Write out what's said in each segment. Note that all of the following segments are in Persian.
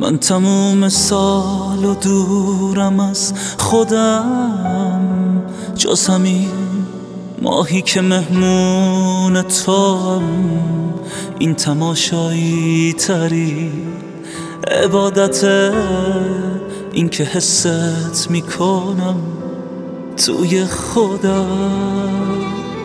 من تموم سال و دورم از خودم، جز همین ماهی که مهمون توام. این تماشایی تری عبادته، این که حست میکنم توی خودم.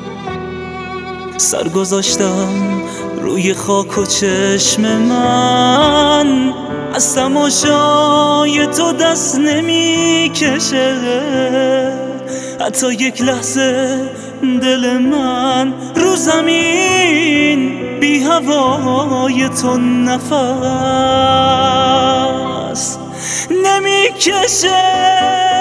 سر گذاشتم روی خاک و چشم من از تماشای تو دست نمی کشه. حتی یک لحظه دل من رو زمین بی هوای تو نفس نمی کشه.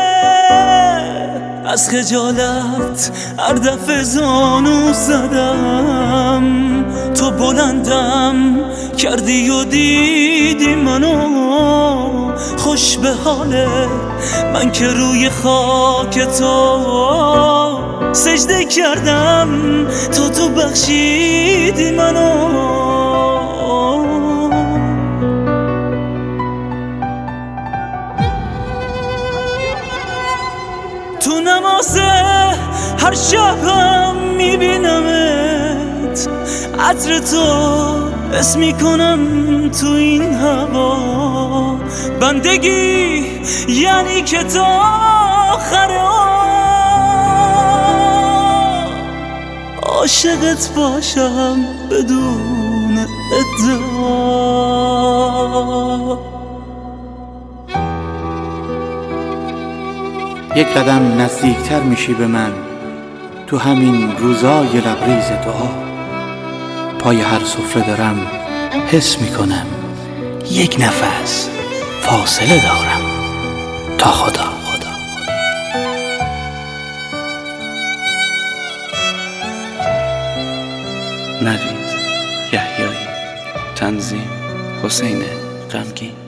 از خجالت هر دفعه زانو زدم، تو بلندم کردی و دیدی منو خوش به حاله. من که روی خاک تو سجده کردم، تو بخشیدی منو. تو نماز هر شبم میبینمت، عطر تو حس میکنم تو این هوا. بندگی یعنی که تا آخر عاشقت باشم بدون ادعا. یک قدم نزدیکتر میشی به من تو همین روزای لبریز دعا. پای هر سفره دارم حس میکنم یک نفس فاصله دارم تا خدا. نوید یحیایی، تنظیم حسین غمگین.